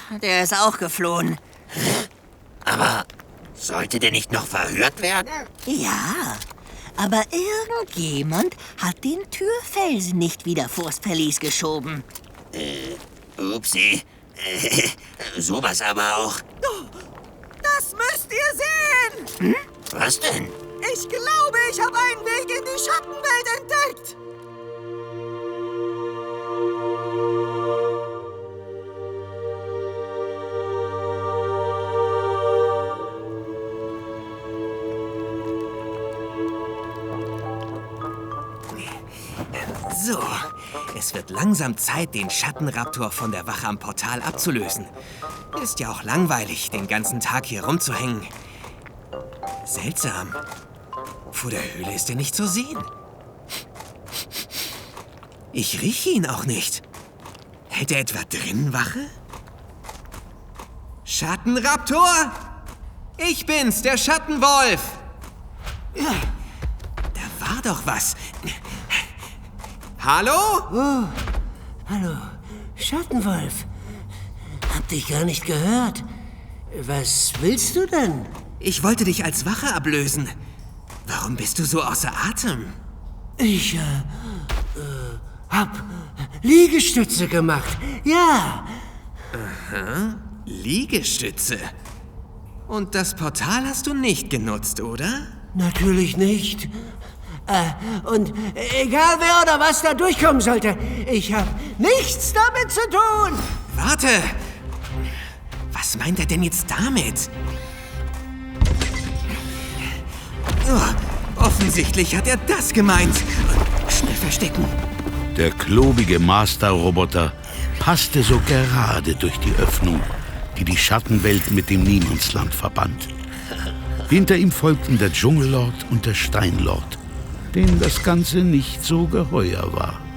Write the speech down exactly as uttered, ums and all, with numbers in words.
Der ist auch geflohen. Aber sollte der nicht noch verhört werden? Ja, aber irgendjemand hat den Türfelsen nicht wieder vors Verlies geschoben. Äh, upsi. Äh, sowas aber auch. Das müsst ihr sehen! Hm? Was denn? Ich glaube, ich habe einen Weg in die Schattenwelt entdeckt! So, es wird langsam Zeit, den Schattenraptor von der Wache am Portal abzulösen. Ist ja auch langweilig, den ganzen Tag hier rumzuhängen. Seltsam. Vor der Höhle ist er nicht zu sehen. Ich rieche ihn auch nicht. Hält er etwa drin Wache? Schattenraptor! Ich bin's, der Schattenwolf! Da war doch was. Hallo? Oh, hallo, Schattenwolf. Hab dich gar nicht gehört. Was willst du denn? Ich wollte dich als Wache ablösen. Warum bist du so außer Atem? Ich, äh, äh, hab Liegestütze gemacht. Ja. Aha, Liegestütze. Und das Portal hast du nicht genutzt, oder? Natürlich nicht. Äh, und egal wer oder was da durchkommen sollte, ich hab nichts damit zu tun. Warte! Was meint er denn jetzt damit? Oh, offensichtlich hat er das gemeint. Schnell verstecken. Der klobige Master-Roboter passte so gerade durch die Öffnung, die die Schattenwelt mit dem Niemandsland verband. Hinter ihm folgten der Dschungellord und der Steinlord, denen das Ganze nicht so geheuer war.